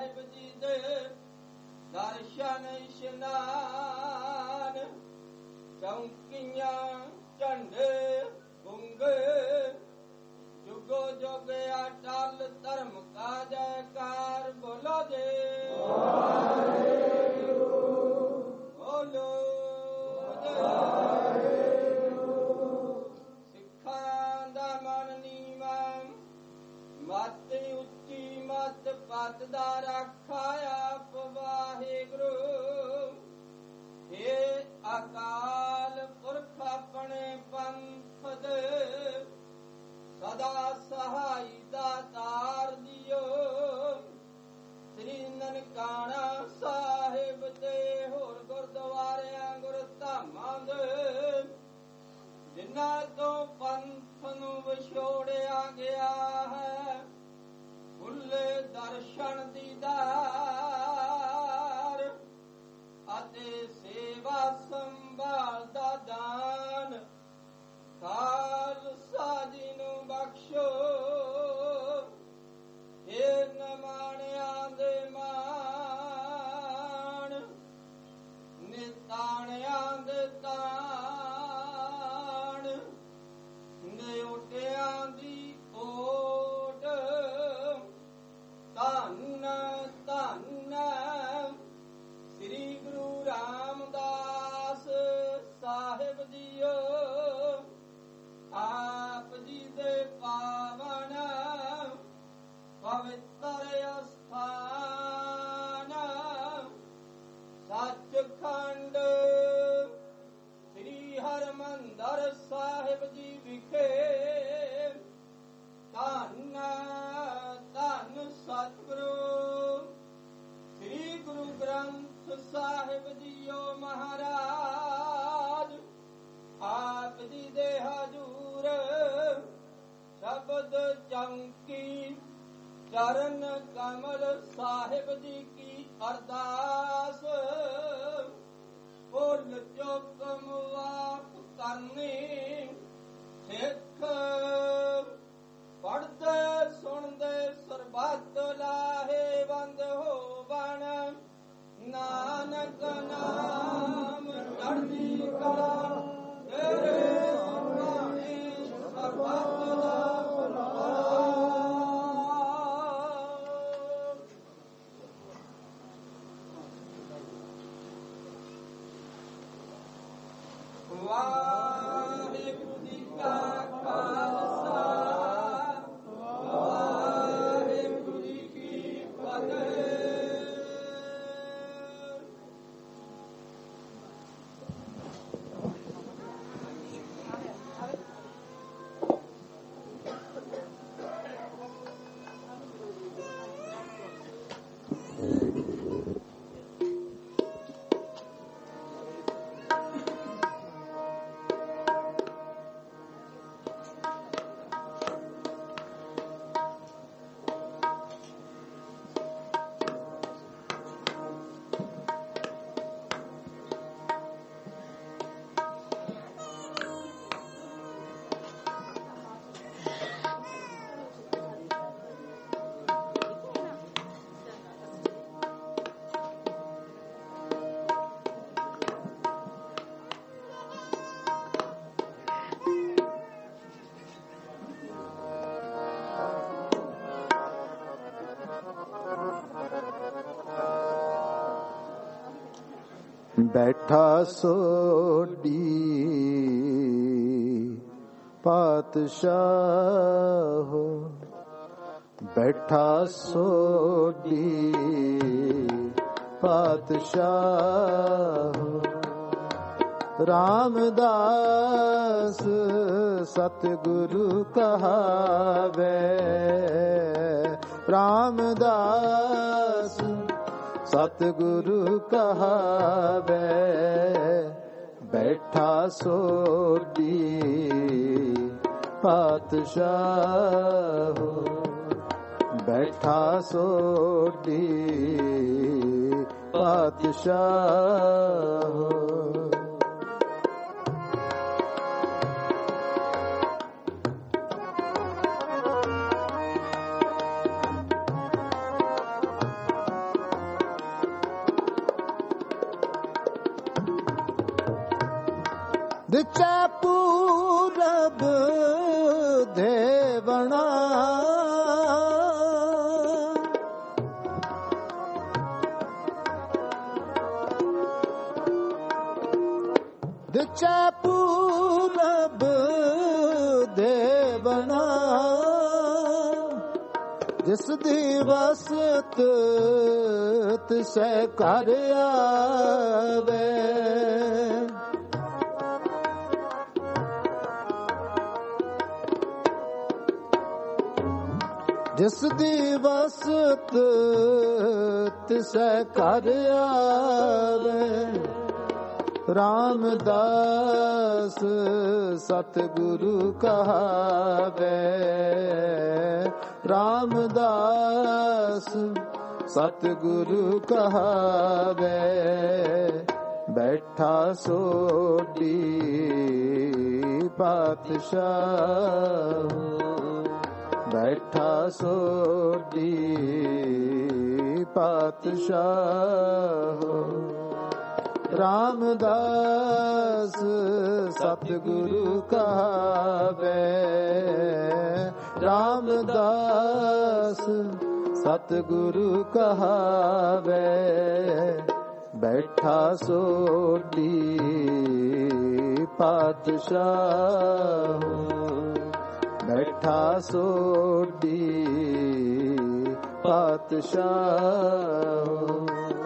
S3: ਸਾਹਿਬ ਜੀ ਦੇ ਦਰਸ਼ਨ ਇਸ਼ਨਾਨ, ਚੌਂਕੀਆਂ ਝੰਡੇ ਗੁੰਗੇ, ਜੁਗੋ ਜੁਗ ਅਟਲ ਧਰਮ ਕਾ ਜੈਕਾਰ, ਬੋਲੋ ਜੀ ਬੋਲੋ ਜੀ। ਸਿੱਖਾਂ ਦਾ ਮਨ ਨੀਵਾਂ, ਮਤ ਉੱਚੀ ਮਤ ਪਤ ਦਾ ਰਾਖਾ ਆਪ ਵਾਹਿਗੁਰੂ। ਹੇ ਅਕਾਲ ਪੁਰਖ ਆਪਣੇ ਪੰਥ ਦੇ ਸਦਾ ਸਹਾਈ ਦਾਤਾਰ ਦਿਓ। ਸ੍ਰੀ ਨਨਕਾਣਾ ਸਾਹਿਬ ਤੇ ਹੋਰ ਗੁਰਦੁਆਰਿਆਂ ਗੁਰਧਾਮਾਂ ਦੇ, ਜਿਨ੍ਹਾਂ ਤੋਂ ਪੰਥ ਨੂੰ ਵਿਛੋੜਿਆ ਗਿਆ ਹੈ, ਖੁੱਲੇ ਦਰਸ਼ਨ ਦੀਦਾਰ ਅਤੇ ਸੇਵਾ ਸੰਭਾਲ ਦਾ ਦਾਨ, ਖਾਲਸਾ ਜੀ ਨੂੰ ਬਖਸ਼ੋ। ਇਹ ਨਮਾਣਿਆਂ ਦੇ ਮਾਣ, ਨਿਤਾਣਿਆਂ ਦੇ ਤਾਣ, ਨਿਉਟਿਆਂ ਦੀ ਓਟ। ਧੰਨ ਧੰਨ ਸ੍ਰੀ ਗੁਰੂ ਰਾਮਦਾਸ ਸਾਹਿਬ ਜੀਓ। ਆਪ ਜੀ ਦੇ ਪਾਵਨ ਪਵਿੱਤਰ ਅਸਥਾਨ, ਸੱਚਖੰਡ ਸ੍ਰੀ ਹਰਿਮੰਦਰ ਸਾਹਿਬ ਜੀ ਵਿਖੇ, ਧੰਨ ਧੰਨ ਸਤਿਗੁਰੂ ਸ੍ਰੀ ਗੁਰੂ ਗ੍ਰੰਥ ਸਾਹਿਬ ਜੀਓ ਮਹਾਰਾਜ। ਆਪ ਜੀ ਦੇ ਹਜੂਰ ਸ਼ਬਦ ਚੌਂਕੀ ਚਰਨ ਕਮਲ ਸਾਹਿਬ ਜੀ ਕੀ ਅਰਦਾਸ, ਭੁੱਲ ਚੁੱਕ ਮੁਆਫ ਕਰਨੀ। ਸਿੱਖ ਪੜ੍ਹਦੇ ਸੁਣਦੇ ਸਰਬੱਤ ਲਾਹੇਵੰਦ ਹੋਵਣ, ਨਾਨਕ ਨਾਮ ਚੜ੍ਹਦੀ ਕਲਾ ਤੇਰੇ ਸੁਣਾਣੇ ਸਰਬੱਤ ਦਾ ਭਲਾ। ਵਾਹਿਗੁਰੂ ਜੀ ਕਾ ਖਾਲਸਾ, ਵਾਹਿਗੁਰੂ ਜੀ ਕੀ ਫਤਿਹ।
S1: ਬੈਠਾ ਸੋਢੀ ਪਾਤਸ਼ਾਹ, ਬੈਠਾ ਸੋਢੀ ਪਾਤਸ਼ਾਹ। ਰਾਮਦਾਸ ਸਤਿਗੁਰੂ ਕਹਾਵੇ, ਰਾਮਦਾਸ ਸਤਿਗੁਰੂ ਕਹਾਵੇ। ਬੈਠਾ ਸੋਢੀ ਪਾਤਸ਼ਾਹ, ਬੈਠਾ ਸੋਢੀ ਪਾਤਸ਼ਾਹ। ਦਿਚੈ ਪੂਰਬ ਦੇਵਣਾ ਦਿਚੈ ਪੂਰਬ ਦੇਵਣਾ ਜਿਸ ਦੀ ਵਸਤ ਤਿਸੈ ਘਰ ਆਵੇ ਜਿਸ ਦੀ ਵਸਤ ਤਿਸੈ ਘਰ ਆਵੇ ਰਾਮਦਾਸ ਸਤਿਗੁਰੂ ਕਹਾਵੇ ਰਾਮਦਾਸ ਸਤਿਗੁਰੂ ਕਹਾਵੇ ਬੈਠਾ ਸੋਢੀ ਪਾਤਸ਼ਾਹ ਬੈਠਾ ਸੋਢੀ ਪਾਤਸ਼ਾਹ ਰਾਮਦਾਸ ਸਤਿਗੁਰੂ ਕਹਾਵੇ ਰਾਮਦਾਸ ਸਤਿਗੁਰੂ ਕਹਾਵੇ ਬੈਠਾ ਸੋਢੀ ਪਾਤਸ਼ਾਹ ਬੈਠਾ ਸੋਢੀ ਪਾਤਸ਼ਾਹ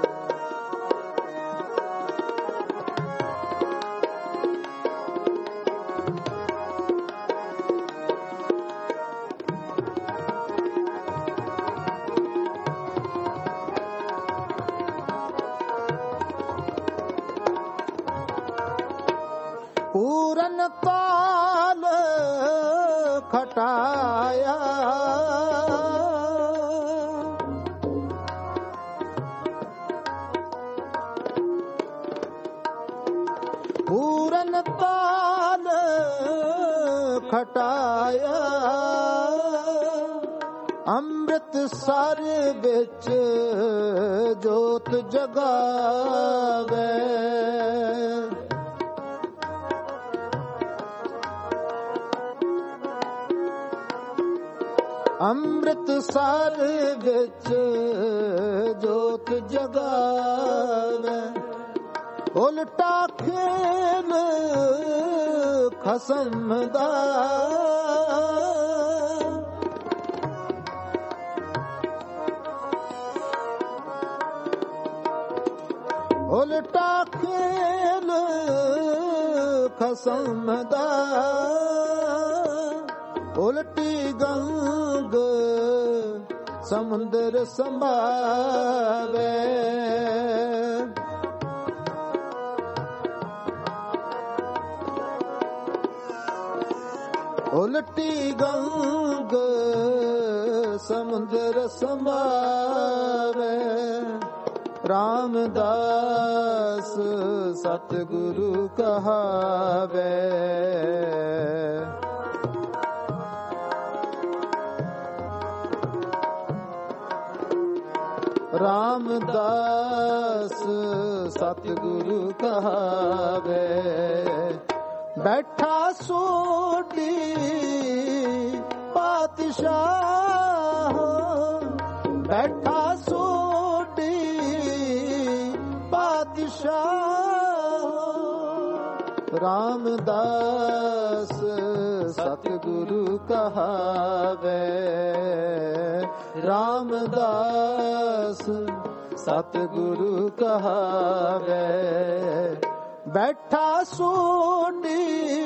S1: ਪੂਰਨ ਕਾਲ ਖਟਾਇਆ ਪੂਰਨ ਕਾਲ ਖਟਾਇਆ ਅੰਮ੍ਰਿਤਸਰ ਵਿੱਚ ਜੋਤ ਜਗਾਵੇ ਅੰਮ੍ਰਿਤਸਰ ਵਿੱਚ ਜੋਤ ਜਗਾਵੇ ਉਲਟਾ ਖੇਲ ਖਸਮ ਦਾ ਉਲਟਾ ਖੇਲ ਖਸਮ ਦਾ ਉਲਟੀ ਗੰਗ ਸਮੁੰਦਰ ਸੰਭਾਵੇ ਉਲਟੀ ਗੰਗ ਸਮੁੰਦਰ ਸੰਭਾਵੇ ਰਾਮਦਾਸ ਸਤਿਗੁਰੂ ਕਹਾਵੇ ਰਾਮਦਾਸ ਸਤਿਗੁਰੂ ਕਹਾਵੇ ਬੈਠਾ ਸੋਢੀ ਪਾਤਸ਼ਾਹ ਬੈਠਾ ਸੋਢੀ ਪਾਤਸ਼ਾਹ ਰਾਮਦਾਸ ਸਤਿਗੁਰੂ ਕਹਾਵੇ ਰਾਮਦਾਸ ਸਤਿਗੁਰੂ ਕਹਾਵੇ ਬੈਠਾ ਸੋਢੀ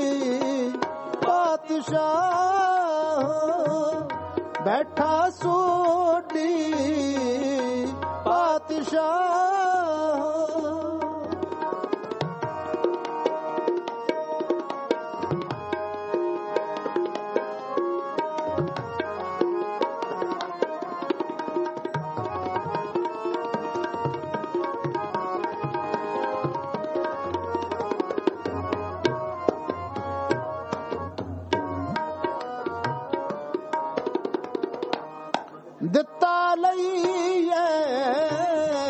S1: ਪਾਤਸ਼ਾਹ ਬੈਠਾ ਸੋਢੀ ਪਾਤਸ਼ਾਹ ਦਿੱਤਾ ਲਈਏ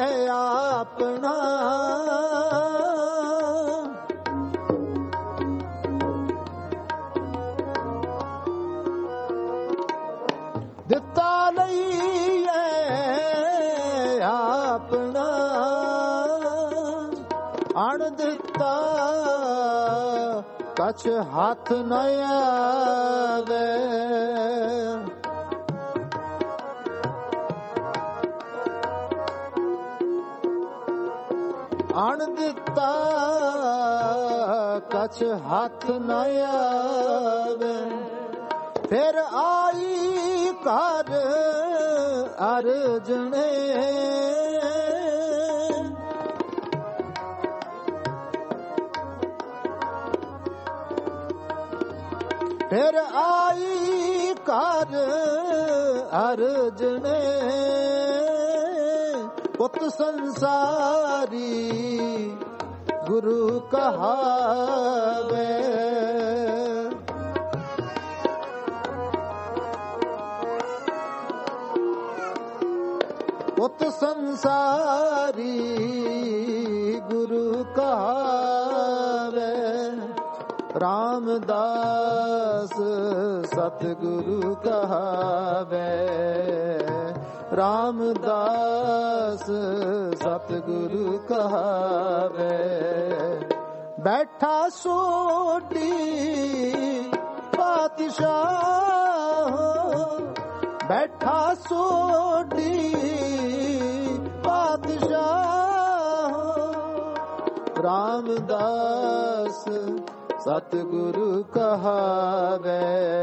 S1: ਆਪਣਾ ਆਣ ਦਿੱਤਾ ਕਛ ਹੱਥ ਨ ਆਵੇ, ਆਣ ਦਿੱਤਾ ਕਛ ਹੱਥ ਨ ਆਵੇ, ਫਿਰ ਆਈ ਘਰ ਅਰਜਣੇ, ਫਿਰ ਆਈ ਘਰ ਅਰਜਣੇ, ਪੁੱਤ ਸੰਸਾਰੀ ਗੁਰੂ ਕਹਾਵੇ, ਪੁੱਤ ਸੰਸਾਰੀ ਗੁਰੂ ਕਹਾਵੇ, ਰਾਮਦਾਸ ਸਤਿਗੁਰੂ ਕਹਾਵੇ, ਰਾਮਦਾਸ ਸਤਿਗੁਰੂ ਕਹਾਵੇ, ਬੈਠਾ ਸੋਢੀ ਪਾਤਸ਼ਾਹ, ਬੈਠਾ ਸੋਢੀ ਪਾਤਸ਼ਾਹ, ਰਾਮਦਾਸ ਸਤਿਗੁਰੂ ਕਹਾਵੇ,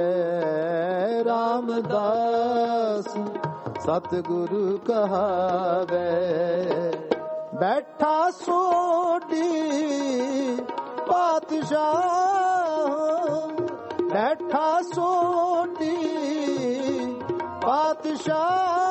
S1: ਰਾਮਦਾਸ ਸਤਿਗੁਰੂ ਕਹਾਵੇ, ਬੈਠਾ ਸੋਢੀ ਪਾਤਸ਼ਾਹ, ਬੈਠਾ ਸੋਢੀ ਪਾਤਸ਼ਾਹ,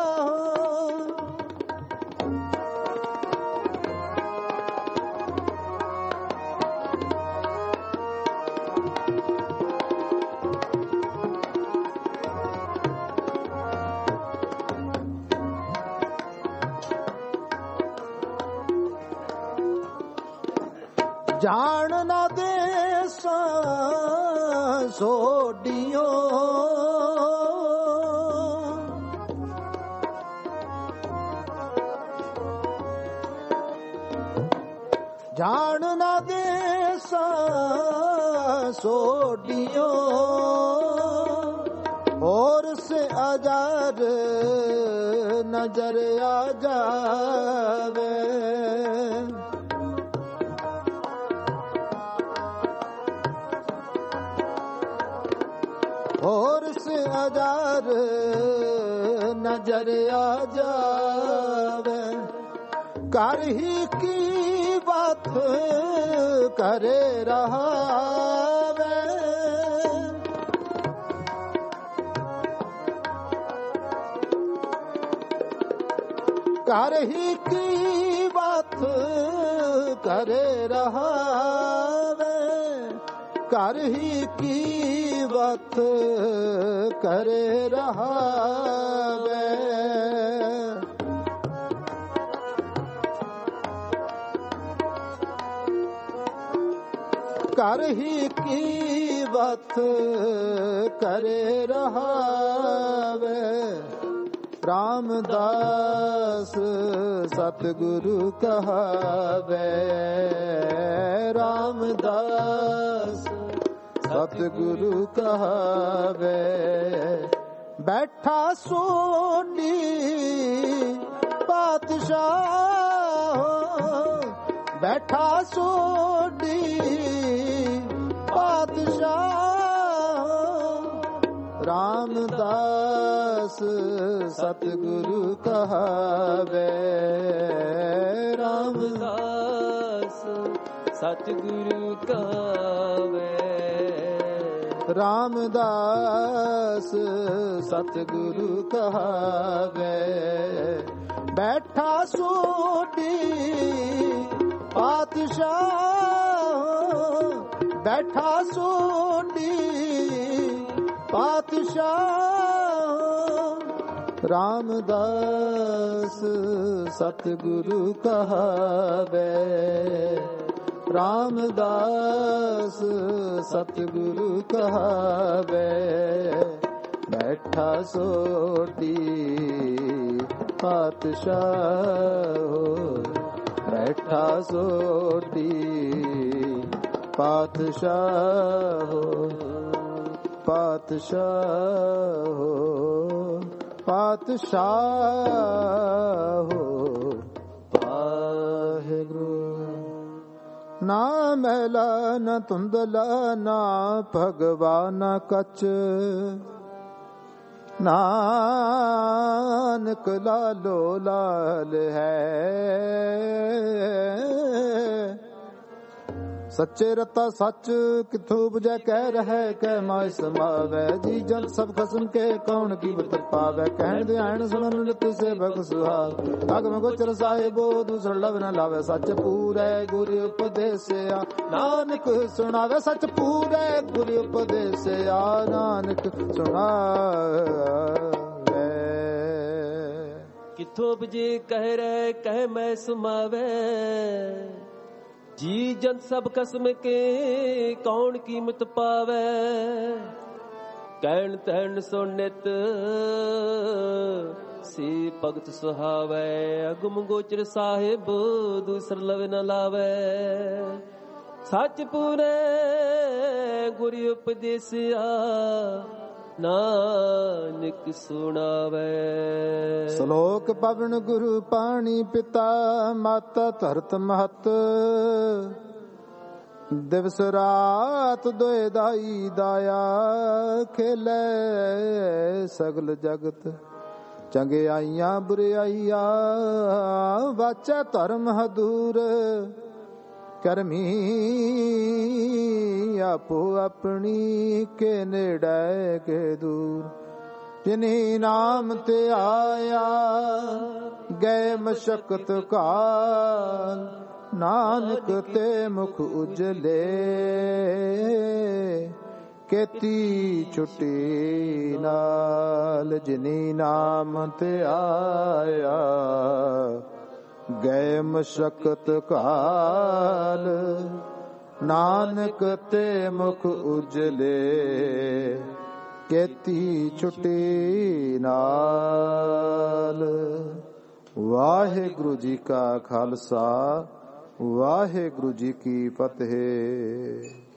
S1: ਜਾਣ ਨਾ ਦੇ ਸੋਢਿਓ, ਜਾਣ ਨਾ ਦੇ ਸੋਢਿਓ, ਹੋਰ ਸੇ ਅਜਰ ਨਜ਼ਰ ਆ ਜਾਵੇ, ਹੋਰ ਸੇ ਅਜਰ ਨਜ਼ਰ ਆ ਜਾਵੇ, ਕਰ ਹੀ ਕੀ ਬਾਤ ਕਰੇ ਰਹਾਵੇ, ਕਰ ਹੀ ਕੀ ਬਾਤ ਕਰੇ ਰਹਾਵੇ, ਕਰ ਹੀ ਕੀ ਬਾਤ ਕਰੇ ਰਹਾਵੇ, ਕਰ ਹੀ ਕੀ ਬਾਤ ਕਰੇ ਰਹਾਵੇ, ਰਾਮਦਾਸ ਸਤਿਗੁਰੂ ਕਹਾਵੇ, ਰਾਮਦਾਸ ਸਤਿਗੁਰੂ ਕਹਾਵੇ, ਬੈਠਾ ਸੋਢੀ ਪਾਤਸ਼ਾਹ, ਬੈਠਾ ਸੋਢੀ ਪਾਤਸ਼ਾਹ, ਰਾਮਦਾਸ ਸਤਿਗੁਰੂ ਕਹਾਵੇ, ਰਾਮਦਾਸ ਸਤਿਗੁਰੂ ਕਹਾਵੇ, ਰਾਮਦਾਸ ਸਤਿਗੁਰੂ ਕਹਾਵੇ, ਬੈਠਾ ਸੋਢੀ ਪਾਤਸ਼ਾਹ, ਬੈਠਾ ਸੋਢੀ ਪਾਤਸ਼ਾਹ, ਰਾਮਦਾਸ ਸਤਿਗੁਰੂ ਕਹਾਵੇ, ਰਾਮਦਾਸ ਸਤਿਗੁਰੂ ਕਹਾਵੇ, ਬੈਠਾ ਸੋਢੀ ਪਾਤਸ਼ਾਹ, ਬੈਠਾ ਸੋਢੀ ਪਾਤਸ਼ਾਹੋ ਪਾਤਸ਼ਾਹੋ ਪਾਤਸ਼ਾਹੋ ਵਾਹਿਗੁਰੂ। ਨਾ ਮੈਲਾ ਨਾ ਧੁੰਦਲਾ ਨਾ ਭਗਵਾਨ ਕੱਚ ਨਾਨਕ ਲਾਲੋ ਲਾਲ ਹੈ। ਸੱਚੇ ਰਤਾ ਸੱਚ ਕਿਥੋਂ ਉਪਜੈ ਕਹਿ ਰਹਿ ਕਹਿ ਮਾਇ ਸਮਾਵੈ ਜੀ ਜਨ ਸਭ ਖਸਮ ਕੇ ਕੌਣ ਕੀ ਬਤ ਪਾਵੈ। ਕਹਿਣ ਦੇ ਆਣ ਸੁਣਨ ਨਿਤ ਸੇਵਕ ਸੁਹਾਗ ਅਗਮ ਗੋਚਰ ਸਾਹਿਬੋ ਦੂਸਰ ਲਵ ਨ ਲਾਵੈ। ਸੱਚ ਪੂਰੈ ਗੁਰ ਉਪਦੇਸਿਆ ਨਾਨਕ ਸੁਣਾਵੈ। ਸੱਚ ਪੂਰੈ ਗੁਰ ਉਪਦੇਸਿਆ ਨਾਨਕ ਸੁਣਾਵੈ।
S2: ਕਿਥੋਂ ਉਪਜੇ ਕਹਿ ਰਹਿ ਕਹਿ ਮੈਂ ਸਮਾਵੈ। ਜੀ ਜਨ ਸਭ ਕਸਮ ਕੇ ਕੌਣ ਕੀਮਤ ਪਾਵੈ। ਕਹਿਣ ਤੈਣ ਸੋ ਨਿਤ ਸੇ ਭਗਤ ਸੁਹਾਵੈ। ਅਗਮ ਗੋਚਰ ਸਾਹਿਬ ਦੂਸਰ ਲਵ ਨ ਲਾਵੈ। ਸੱਚ ਪੂਰੇ ਗੁਰ ਉਪਦੇਸਿਆ ਨਾਨਕ ਸੁਣਾਵੈ।
S1: ਸ਼ਲੋਕ ਪਵਨ ਗੁਰੂ ਪਾਣੀ ਪਿਤਾ ਮਾਤਾ ਧਰਤ ਮਹਤ। ਦਿਵਸ ਰਾਤ ਦੋਇ ਦਾਈ ਦਾਇਆ ਖੇਲੇ ਸਗਲ ਜਗਤ। ਚੰਗਿਆਈਆਂ ਬੁਰਿਆਈਆਂ ਵਾਚੈ ਧਰਮ ਹਦੂਰ। ਕਰਮੀ ਆਪੋ ਆਪਣੀ ਕੇ ਨੇੜੇ ਕੇ ਦੂਰ। ਜਿਨੀ ਨਾਮ ਤੇ ਆਇਆ ਗਏ ਮਸ਼ਕਤ ਕਾਲ। ਨਾਨਕ ਤੇ ਮੁਖ ਉਜਲੇ ਕੀਤੀ ਛੁੱਟੀ ਨਾਲ। ਜਿਨੀ ਨਾਮ ਤੇ ਆਇਆ ਗਏ ਮਸ਼ਕਤ ਕਾਲ। ਨਾਨਕ ਤੇ ਮੁਖ ਉਜਲੇ ਕੀਤੀ ਛੁੱਟੀ ਨਾਲ। ਵਾਹਿਗੁਰੂ ਜੀ ਕਾ ਖਾਲਸਾ ਵਾਹਿਗੁਰੂ ਜੀ ਕੀ ਫਤਿਹ।